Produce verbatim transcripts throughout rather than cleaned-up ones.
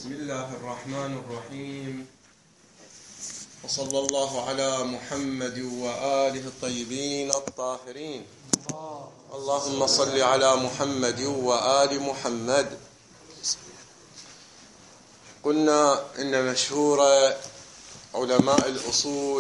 بسم الله الرحمن الرحيم، وصلى الله على محمد وآله الطيبين الطاهرين. اللهم صل على محمد وآل محمد. قلنا إن مشهور علماء الأصول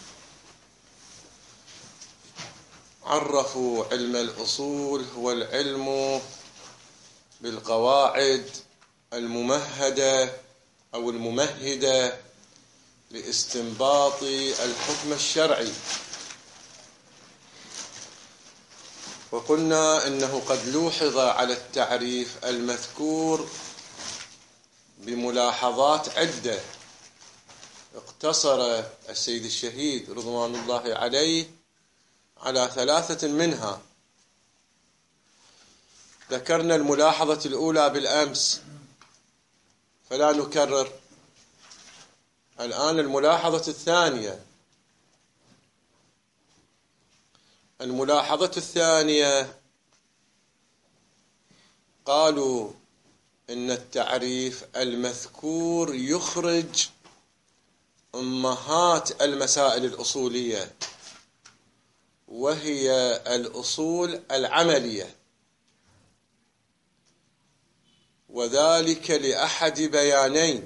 عرفوا علم الأصول هو العلم بالقواعد الممهدة أو الممهدة لاستنباط الحكم الشرعي. وقلنا إنه قد لوحظ على التعريف المذكور بملاحظات عدة اقتصر السيد الشهيد رضوان الله عليه على ثلاثة منها. ذكرنا الملاحظة الأولى بالأمس فلا نكرر. الآن الملاحظة الثانية. الملاحظة الثانية قالوا إن التعريف المذكور يخرج أمهات المسائل الأصولية، وهي الأصول العملية، وذلك لأحد بيانين.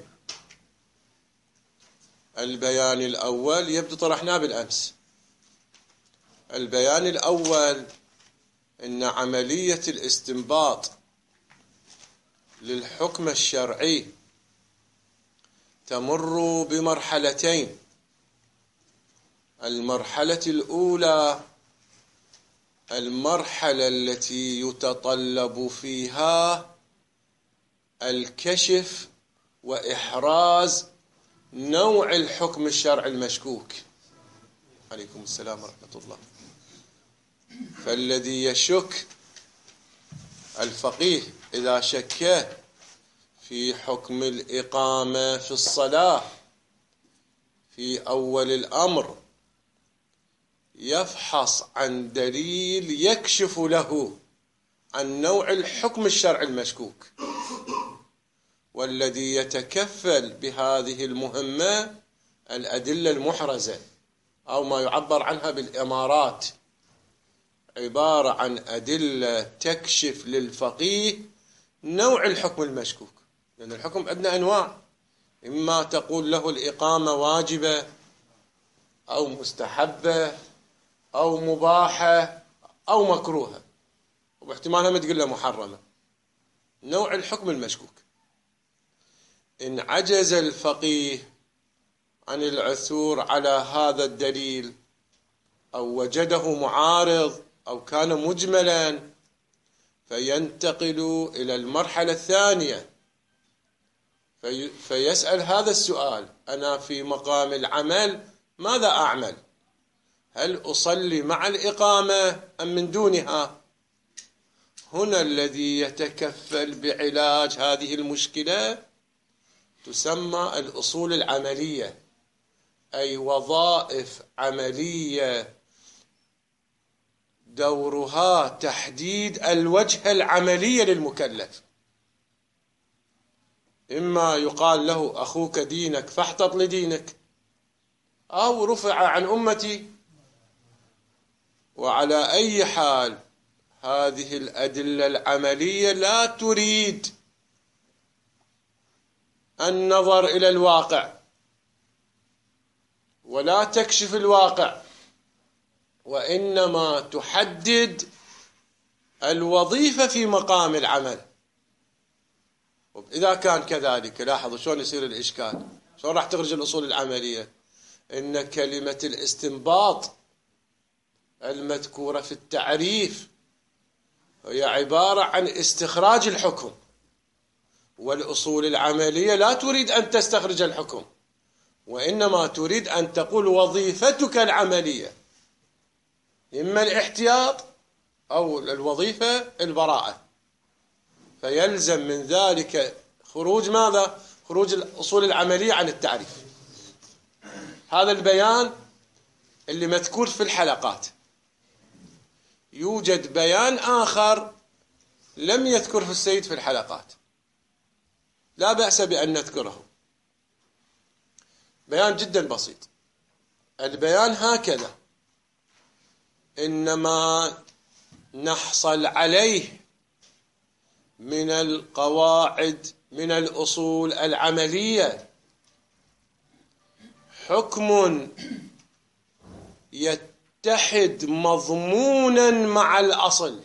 البيان الأول يبدو طرحناه بالأمس. البيان الأول إن عملية الاستنباط للحكم الشرعي تمر بمرحلتين. المرحلة الأولى المرحلة التي يتطلب فيها الكشف وإحراز نوع الحكم الشرعي المشكوك. عليكم السلام ورحمة الله. فالذي يشك الفقيه إذا شك في حكم الإقامة في الصلاة في أول الأمر يفحص عن دليل يكشف له عن نوع الحكم الشرعي المشكوك. والذي يتكفل بهذه المهمة الأدلة المحرزة أو ما يعبر عنها بالإمارات، عبارة عن أدلة تكشف للفقيه نوع الحكم المشكوك. لأن الحكم عندنا أنواع، إما تقول له الإقامة واجبة أو مستحبة أو مباحة أو مكروهة، وباحتمالها ما تقول له محرمة. نوع الحكم المشكوك. إن عجز الفقيه عن العثور على هذا الدليل أو وجده معارض أو كان مجملا، فينتقل إلى المرحلة الثانية في فيسأل هذا السؤال: أنا في مقام العمل ماذا أعمل؟ هل أصلي مع الإقامة أم من دونها؟ هنا الذي يتكفل بعلاج هذه المشكلة تسمى الأصول العملية، أي وظائف عملية دورها تحديد الوجه العملي للمكلف. إما يقال له أخوك دينك فاحتط لدينك، أو رفع عن أمتي. وعلى أي حال هذه الأدلة العملية لا تريد النظر إلى الواقع ولا تكشف الواقع، وإنما تحدد الوظيفة في مقام العمل. إذا كان كذلك لاحظوا شلون يصير الإشكال، شلون راح تخرج الأصول العملية. إن كلمة الاستنباط المذكورة في التعريف هي عبارة عن استخراج الحكم، والأصول العملية لا تريد أن تستخرج الحكم، وإنما تريد أن تقول وظيفتك العملية إما الاحتياط أو الوظيفة البراءة. فيلزم من ذلك خروج ماذا؟ خروج الأصول العملية عن التعريف. هذا البيان اللي مذكور في الحلقات. يوجد بيان آخر لم يذكره السيد في الحلقات، لا بأس بأن نذكره. بيان جدا بسيط. البيان هكذا: إنما نحصل عليه من القواعد من الأصول العملية حكم يتحد مضمونا مع الأصل،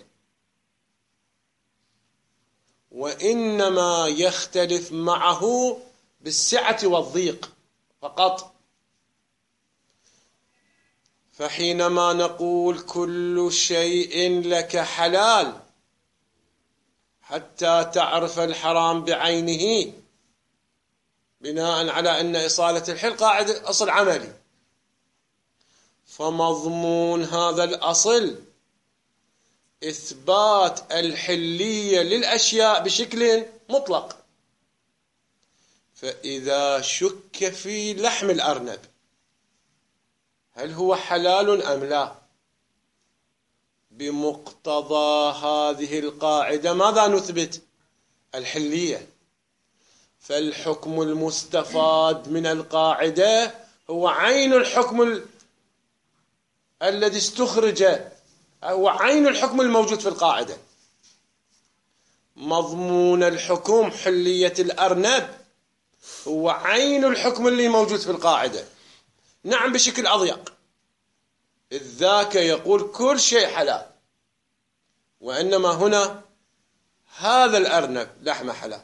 وإنما يختلف معه بالسعة والضيق فقط. فحينما نقول كل شيء لك حلال حتى تعرف الحرام بعينه، بناء على أن إصالة الحل قاعدة أصل عملي، فمضمون هذا الأصل إثبات الحلية للأشياء بشكل مطلق. فإذا شك في لحم الأرنب هل هو حلال أم لا، بمقتضى هذه القاعدة ماذا نثبت؟ الحلية. فالحكم المستفاد من القاعدة هو عين الحكم ال... الذي استخرج، هو عين الحكم الموجود في القاعدة. مضمون الحكم حلية الأرنب هو عين الحكم اللي موجود في القاعدة، نعم بشكل أضيق، إذ ذاك يقول كل شيء حلال، وإنما هنا هذا الأرنب لحمه حلال،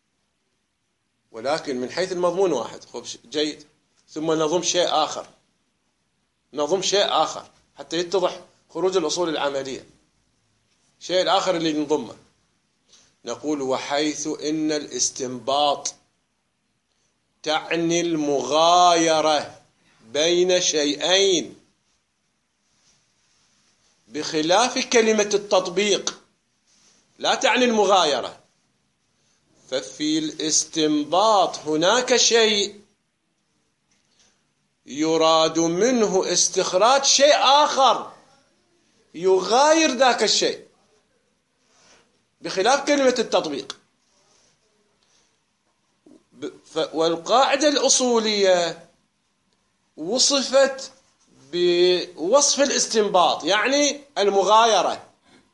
ولكن من حيث المضمون واحد. خب جيد. ثم نضم شيء آخر، نضم شيء آخر حتى يتضح خروج الأصول العملية. شيء الآخر اللي نضمه نقول: وحيث إن الاستنباط تعني المغايرة بين شيئين بخلاف كلمة التطبيق لا تعني المغايرة، ففي الاستنباط هناك شيء يراد منه استخراج شيء آخر يغاير ذاك الشيء بخلاف كلمة التطبيق. والقاعدة الأصولية وصفت بوصف الاستنباط، يعني المغايرة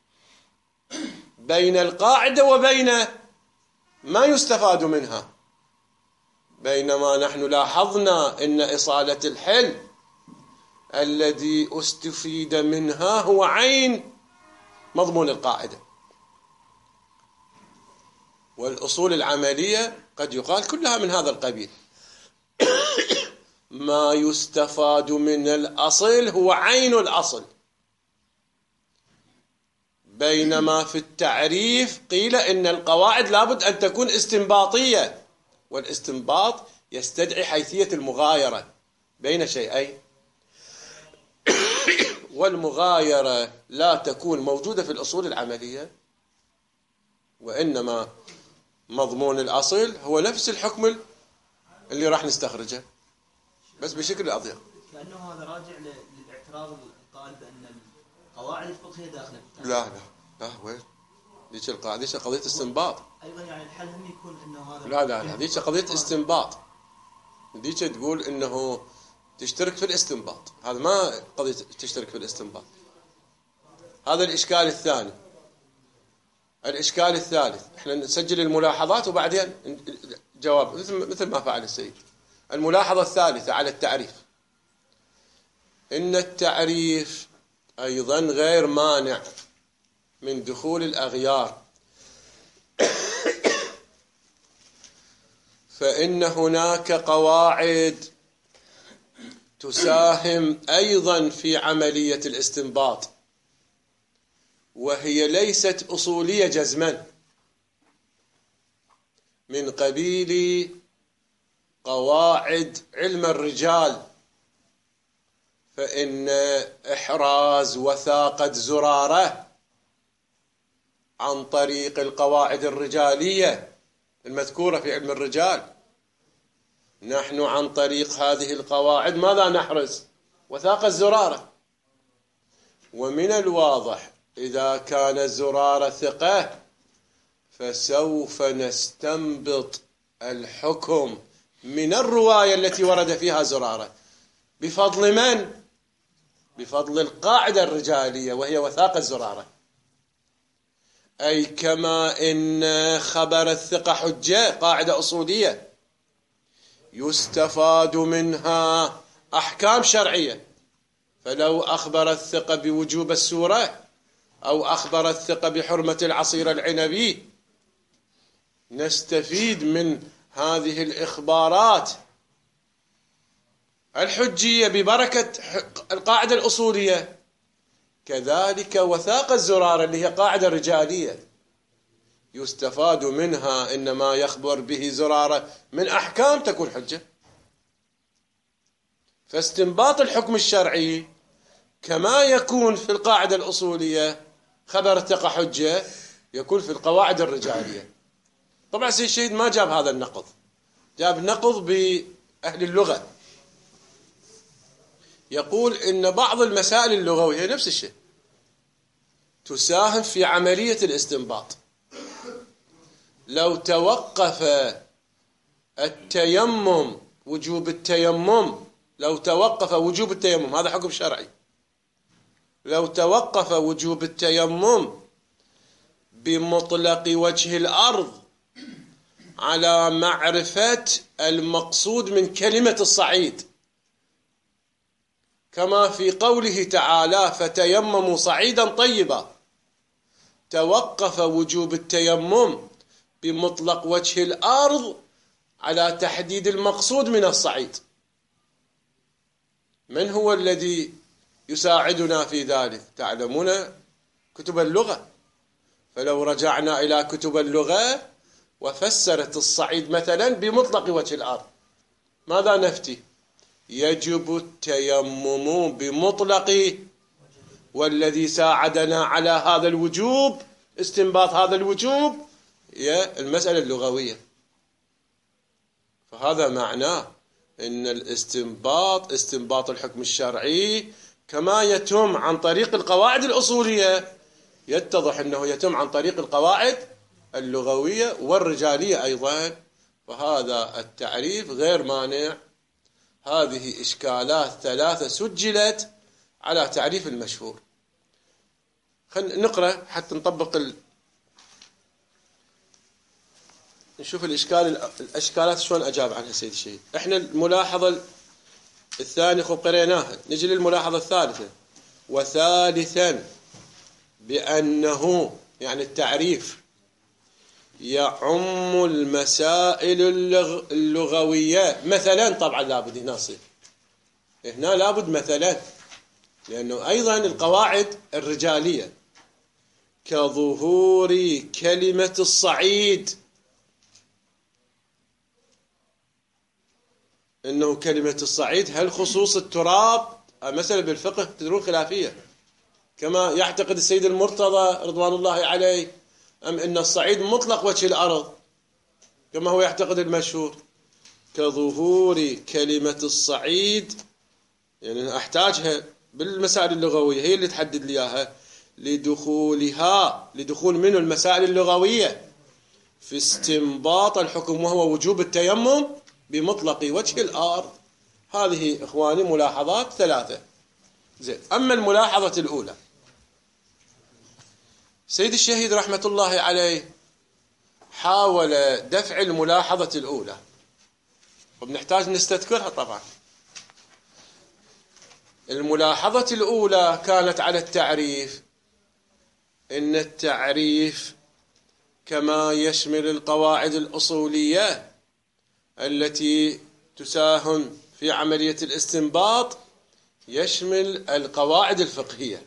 بين القاعدة وبين ما يستفاد منها. بينما نحن لاحظنا أن إصالة الحل الذي استفيد منها هو عين مضمون القاعدة. والأصول العملية قد يقال كلها من هذا القبيل. ما يستفاد من الأصل هو عين الأصل، بينما في التعريف قيل إن القواعد لابد أن تكون استنباطية، والاستنباط يستدعي حيثية المغايرة بين شيئين، والمغايرة لا تكون موجودة في الأصول العملية، وإنما مضمون الأصل هو نفس الحكم اللي راح نستخرجه بس بشكل أضيق. كأنه هذا راجع للاعتراض القائل بأن القواعد الفقهية داخلة. لا لا لا وين ذيك القاعدة؟ ذيك قضية استنباط. أيضا يعني الحل هم يكون إنه هذا. لا لا لا ذيك قضية استنباط. ذيك تقول إنه تشترك في الاستنباط، هذا ما قضية تشترك في الاستنباط. هذا الإشكال الثاني. الإشكال الثالث احنا نسجل الملاحظات وبعدين جواب مثل مثل ما فعل السيد. الملاحظة الثالثة على التعريف: إن التعريف أيضا غير مانع من دخول الأغيار، فإن هناك قواعد تساهم أيضا في عملية الاستنباط، وهي ليست أصولية جزما، من قبيل قواعد علم الرجال، فإن إحراز وثاقة زرارة عن طريق القواعد الرجالية المذكورة في علم الرجال، نحن عن طريق هذه القواعد ماذا نحرز؟ وثاقة الزرارة. ومن الواضح إذا كان الزرارة ثقة فسوف نستنبط الحكم من الرواية التي ورد فيها زرارة بفضل من؟ بفضل القاعدة الرجالية وهي وثاقة زرارة. أي كما إن خبر الثقة حجة، قاعدة أصولية يستفاد منها أحكام شرعية. فلو أخبر الثقة بوجوب السورة أو أخبر الثقة بحرمة العصير العنبي نستفيد من هذه الإخبارات الحجية ببركة القاعدة الأصولية. كذلك وثاقة الزرارة اللي هي قاعدة رجالية يستفاد منها إن ما يخبر به زرارة من أحكام تكون حجة. فاستنباط الحكم الشرعي كما يكون في القاعدة الأصولية خبر الثقة حجة يكون في القواعد الرجالية. طبعا سيد الشهيد ما جاب هذا النقض، جاب نقض بأهل اللغة، يقول إن بعض المسائل اللغوية نفس الشيء تساهم في عملية الاستنباط. لو توقف التيمم وجوب التيمم لو توقف وجوب التيمم هذا حكم شرعي، لو توقف وجوب التيمم بمطلق وجه الأرض على معرفة المقصود من كلمة الصعيد، كما في قوله تعالى فتيمموا صعيدا طيبا، توقف وجوب التيمم بمطلق وجه الأرض على تحديد المقصود من الصعيد. من هو الذي يساعدنا في ذلك؟ تعلمون كتب اللغة. فلو رجعنا إلى كتب اللغة وفسرت الصعيد مثلا بمطلق وجه الأرض ماذا نفتي؟ يجب التيمم بمطلق، والذي ساعدنا على هذا الوجوب استنباط هذا الوجوب هي المسألة اللغوية. فهذا معناه إن الاستنباط استنباط الحكم الشرعي كما يتم عن طريق القواعد الأصولية يتضح أنه يتم عن طريق القواعد اللغوية والرجالية أيضا. فهذا التعريف غير مانع. هذه إشكالات ثلاثة سجلت على تعريف المشهور. خلينا نقرأ حتى نطبق ال... نشوف الإشكال الأشكالات شلون أجاب عنها سيد الشهيد. إحنا الملاحظة الثانية خب قريناها، نجي للملاحظة الثالثة. وثالثا بأنه يعني التعريف يعم المسائل اللغوية مثلا. طبعا لابد هنا صيغ، هنا لابد مثلا، لأنه أيضا القواعد الرجالية كظهور كلمة الصعيد، إنه كلمة الصعيد هل خصوص التراب مثلا بالفقه تدرون خلافية كما يعتقد السيد المرتضى رضوان الله عليه، أم إن الصعيد مطلق وجه الأرض كما هو يعتقد المشهور. كظهور كلمة الصعيد يعني أحتاجها بالمسائل اللغوية هي اللي تحدد لي إياها، لدخولها لدخول منه المسائل اللغوية في استنباط الحكم وهو وجوب التيمم بمطلق وجه الأرض. هذه إخواني ملاحظات ثلاثة. زين. أما الملاحظة الأولى سيد الشهيد رحمة الله عليه حاول دفع الملاحظة الأولى وبنحتاج نستذكرها. طبعا الملاحظة الأولى كانت على التعريف، إن التعريف كما يشمل القواعد الأصولية التي تساهم في عملية الاستنباط يشمل القواعد الفقهية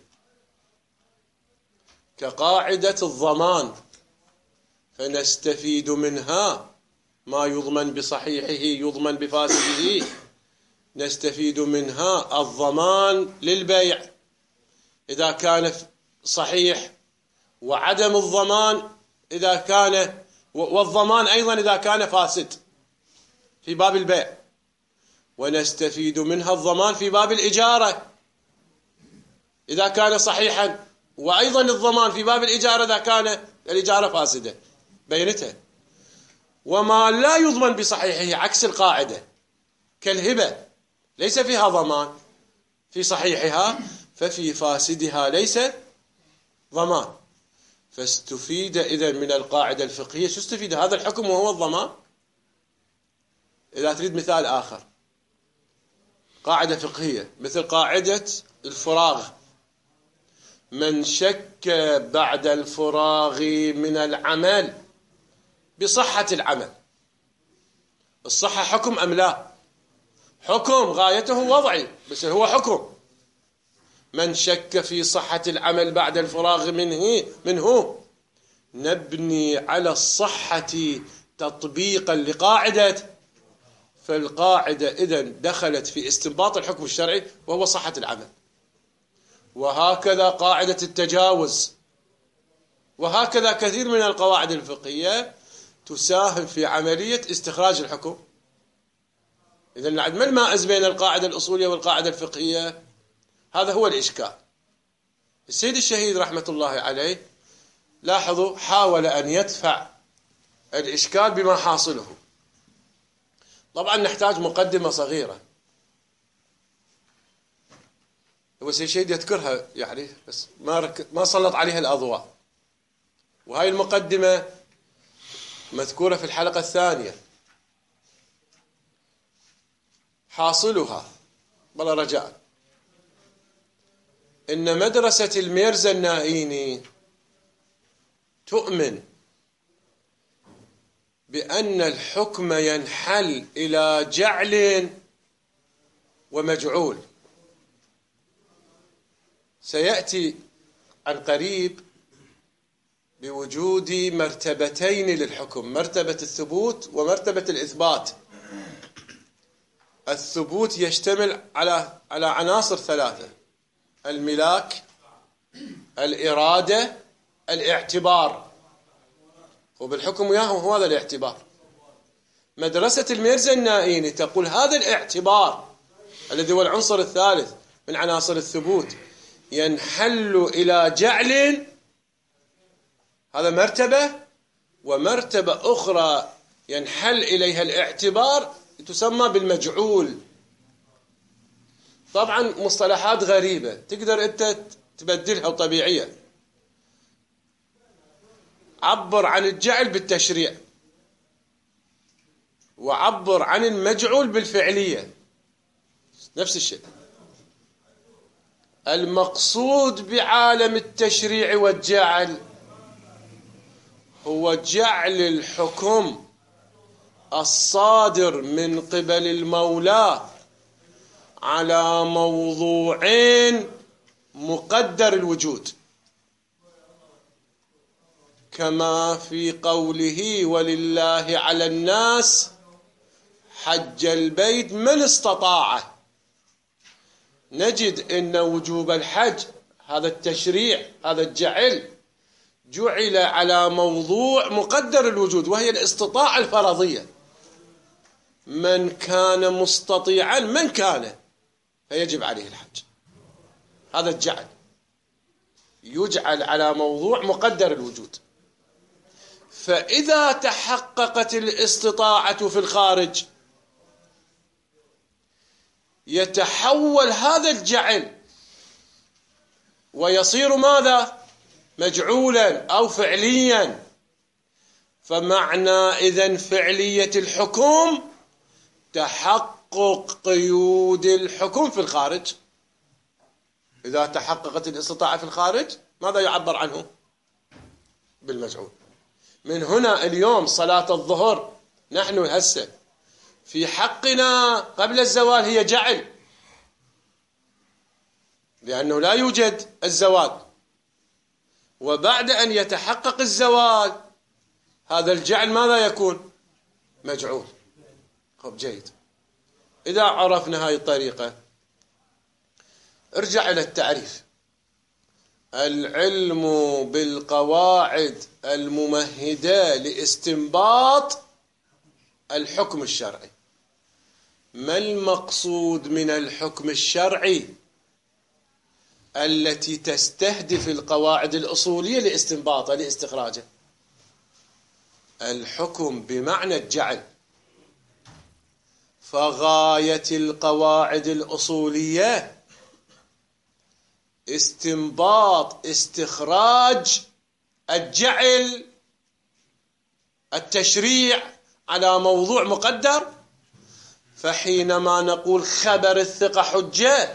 كقاعدة الضمان، فنستفيد منها ما يضمن بصحيحه يضمن بفاسده. نستفيد منها الضمان للبيع إذا كان صحيح، وعدم الضمان إذا كان، والضمان أيضا إذا كان فاسد في باب البيع. ونستفيد منها الضمان في باب الإجارة إذا كان صحيحا، وأيضا الضمان في باب الإجارة إذا كان الإجارة فاسدة بينتها. وما لا يضمن بصحيحه عكس القاعدة كالهبة ليس فيها ضمان في صحيحها، ففي فاسدها ليس ضمان. فاستفيد إذن من القاعدة الفقهية، شو استفيد هذا الحكم وهو الضمان؟ إذا تريد مثال آخر، قاعدة فقهية مثل قاعدة الفراغ، من شك بعد الفراغ من العمل بصحة العمل، الصحة حكم أم لا؟ حكم غايته وضعي بس هو حكم. من شك في صحة العمل بعد الفراغ منه منه نبني على الصحة تطبيقا لقاعدة، فالقاعدة إذن دخلت في استنباط الحكم الشرعي وهو صحة العمل. وهكذا قاعدة التجاوز، وهكذا كثير من القواعد الفقهية تساهم في عملية استخراج الحكم. إذن ما المائز بين القاعدة الأصولية والقاعدة الفقهية؟ هذا هو الإشكال. السيد الشهيد رحمة الله عليه لاحظوا حاول أن يدفع الإشكال بما حاصله. طبعا نحتاج مقدمة صغيرة، هو السيد الشهيد يذكرها يعني بس ما رك... ما سلط عليها الأضواء، وهاي المقدمة مذكورة في الحلقة الثانية. حاصلها بلا رجاء إن مدرسة الميرزا النائيني تؤمن بأن الحكم ينحل إلى جعل ومجعول. سيأتي عن قريب بوجود مرتبتين للحكم، مرتبة الثبوت ومرتبة الإثبات. الثبوت يشتمل على على عناصر ثلاثة: الملاك، الإرادة، الاعتبار. وبالحكم وياه هو هذا الاعتبار. مدرسة الميرزا النائيني تقول هذا الاعتبار الذي هو العنصر الثالث من عناصر الثبوت ينحل إلى جعل، هذا مرتبة، ومرتبة أخرى ينحل إليها الاعتبار تسمى بالمجعول. طبعا مصطلحات غريبة تقدر أنت تبدلها وطبيعية. عبر عن الجعل بالتشريع، وعبر عن المجعول بالفعلية، نفس الشيء. المقصود بعالم التشريع والجعل هو جعل الحكم الصادر من قبل المولى على موضوعين مقدر الوجود، كما في قوله ولله على الناس حج البيت من استطاع. نجد أن وجوب الحج هذا التشريع، هذا الجعل، جعل على موضوع مقدر الوجود وهي الاستطاعة الفرضية. من كان مستطيعا من كان فيجب عليه الحج. هذا الجعل يجعل على موضوع مقدر الوجود. فإذا تحققت الاستطاعة في الخارج يتحول هذا الجعل ويصير ماذا؟ مجعولا أو فعليا. فمعنى إذن فعلية الحكم تحقق قيود الحكم في الخارج. إذا تحققت الاستطاعة في الخارج ماذا يعبر عنه؟ بالمجعول. من هنا اليوم صلاة الظهر نحن هسه في حقنا قبل الزوال هي جعل، لأنه لا يوجد الزوال، وبعد أن يتحقق الزوال هذا الجعل ماذا يكون؟ مجعول. خب جيد. إذا عرفنا هاي الطريقة ارجع إلى التعريف. العلم بالقواعد الممهدة لاستنباط الحكم الشرعي. ما المقصود من الحكم الشرعي التي تستهدف القواعد الأصولية لاستنباطه لاستخراجه؟ الحكم بمعنى الجعل. فغاية القواعد الأصولية استنباط استخراج الجعل التشريع على موضوع مقدر. فحينما نقول خبر الثقة حجة،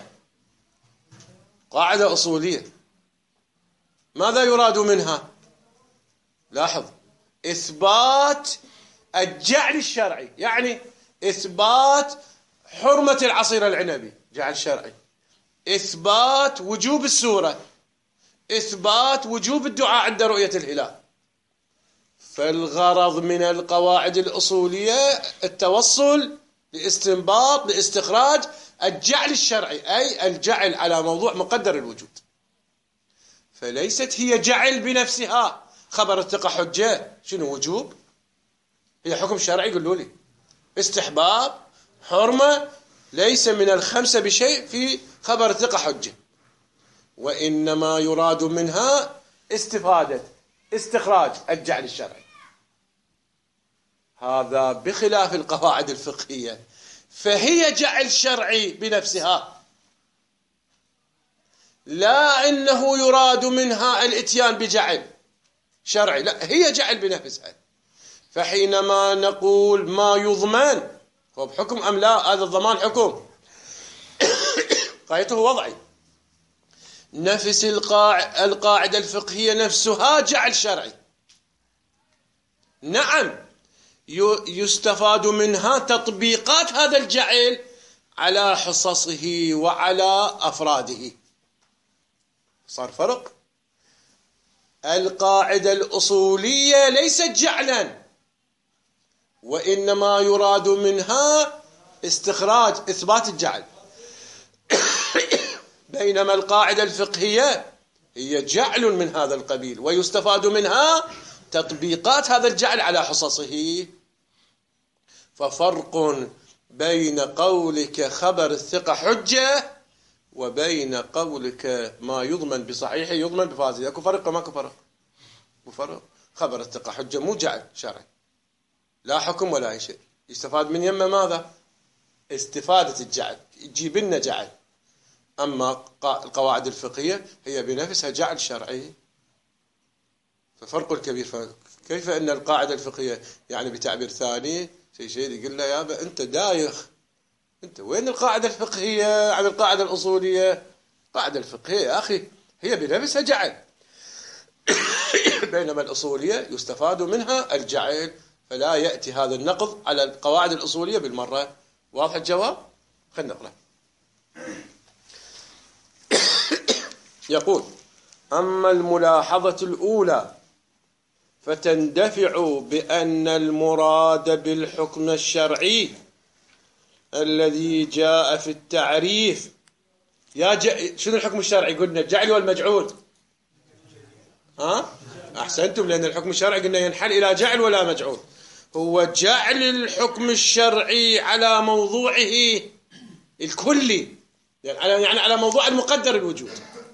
قاعدة أصولية، ماذا يراد منها؟ لاحظ، إثبات الجعل الشرعي، يعني إثبات حرمة العصير العنبي جعل شرعي، إثبات وجوب السورة، إثبات وجوب الدعاء عند رؤية الهلال. فالغرض من القواعد الأصولية التوصل لاستنباط لاستخراج الجعل الشرعي، أي الجعل على موضوع مقدر الوجود. فليست هي جعل بنفسها. خبر الثقة حجة شنو؟ وجوب، هي حكم شرعي. قولوا لي استحباب، حرمة، ليس من الخمسة بشيء في خبر الثقة حجة. وإنما يراد منها استفادة استخراج الجعل الشرعي. هذا بخلاف القواعد الفقهية، فهي جعل شرعي بنفسها، لا إنه يراد منها الاتيان بجعل شرعي، لا، هي جعل بنفسها. فحينما نقول ما يضمن هو بحكم أم لا، هذا الضمان حكم قاعدته وضعي. نفس القاعدة الفقهية نفسها جعل شرعي، نعم، يستفاد منها تطبيقات هذا الجعل على حصصه وعلى أفراده. صار فرق. القاعدة الأصولية ليست جعلا، وإنما يراد منها استخراج إثبات الجعل. بينما القاعدة الفقهية هي جعل من هذا القبيل، ويستفاد منها تطبيقات هذا الجعل على حصصه. ففرق بين قولك خبر الثقة حجة وبين قولك ما يضمن بصحيح يضمن بفاسد. اكو فرق؟ ماكو فرق؟ فرق. خبر الثقة حجة مو جعل شرعي، لا حكم ولا أي شيء. يستفاد من يمه ماذا؟ استفادة الجعل، يجيب لنا جعل. أما القواعد الفقهية هي بنفسها جعل شرعي، ففرق كبير. فكيف أن القاعدة الفقهية يعني بتعبير ثاني شيء شيء يقول له يا أنت دايخ، أنت وين القاعدة الفقهية عن القاعدة الأصولية؟ القاعدة الفقهية يا أخي هي بنفسها جعل، بينما الأصولية يستفاد منها الجعل، فلا يأتي هذا النقض على القواعد الأصولية بالمرة. واضح الجواب؟ خلنا نقرأ. يقول: أما الملاحظة الأولى فتندفع بأن المراد بالحكم الشرعي الذي جاء في التعريف. يا ج... شنو الحكم الشرعي؟ قلنا الجعل والمجعول. ها؟ أحسنتم، لأن الحكم الشرعي قلنا ينحل إلى جعل ولا مجعول. هو جعل الحكم الشرعي على موضوعه الكلي، يعني على يعني على موضوع المقدر الوجود.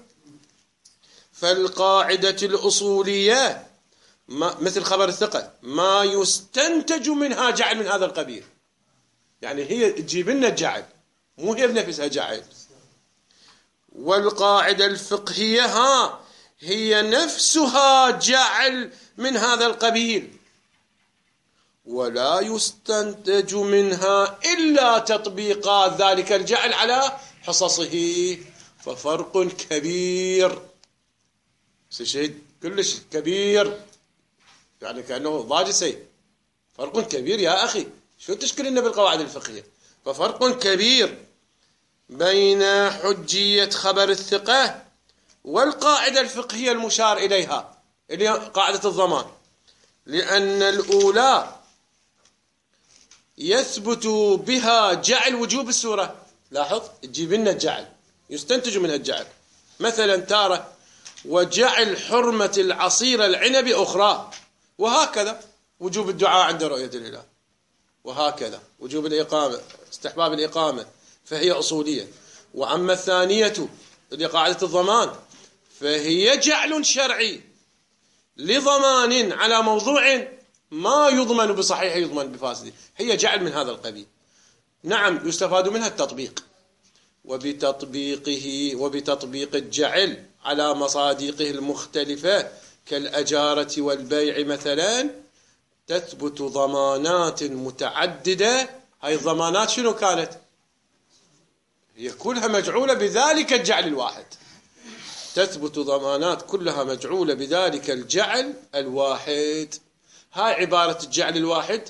فالقاعدة الأصولية ما مثل خبر الثقة ما يستنتج منها جعل من هذا القبيل، يعني هي تجيب لنا جعل، مو هي بنفسها جعل. والقاعدة الفقهية ها هي نفسها جعل من هذا القبيل، ولا يستنتج منها إلا تطبيقات ذلك الجعل على حصصه. ففرق كبير، شيء كلش كبير، يعني كأنه ضاج سيف. فرق كبير يا أخي، شو تشكل لنا بالقواعد الفقهية؟ ففرق كبير بين حجية خبر الثقة والقاعدة الفقهية المشار إليها اللي هي قاعدة الضمان، لأن الأولى يثبت بها جعل وجوب السورة. لاحظ، تجيب لنا الجعل، يستنتج منها الجعل. مثلا تارة وجعل حرمة العصير العنبي أخرى، وهكذا وجوب الدعاء عند رؤية الهلال، وهكذا وجوب الإقامة، استحباب الإقامة، فهي أصولية. وأما الثانية اللي قاعدة الضمان فهي جعل شرعي لضمان على موضوع ما يضمن بصحيح يضمن بفاسد، هي جعل من هذا القبيل. نعم يستفاد منها التطبيق، وبتطبيقه وبتطبيق الجعل على مصادقه المختلفة كالأجارة والبيع مثلا تثبت ضمانات متعددة. هاي الضمانات شنو كانت؟ هي كلها مجعولة بذلك الجعل الواحد. تثبت ضمانات كلها مجعولة بذلك الجعل الواحد. هاي عبارة الجعل الواحد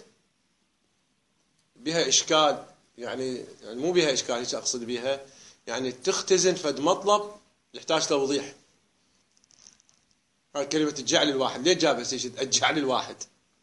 بها إشكال، يعني, يعني مو بها إشكال، ايش أقصد بها؟ يعني تختزن فد مطلب يحتاج توضيح. هاي كلمة الجعل الواحد ليه جابها سيد الجعل الواحد؟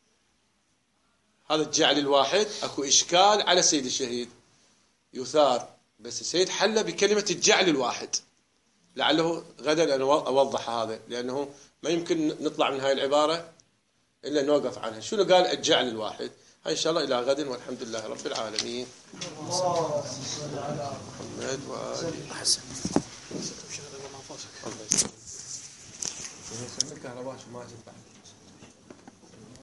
هذا الجعل الواحد أكو إشكال على سيد الشهيد يثار، بس السيد حل بكلمة الجعل الواحد. لعله غدا أن أوضح هذا، لأنه ما يمكن نطلع من هاي العبارة إلا نوقف عنها. شنو قال الجعل الواحد؟ هاي إن شاء الله إلى غد، والحمد لله رب العالمين. محمد وآله حسن. الله يسلمك. الكهرباء ما تنفع.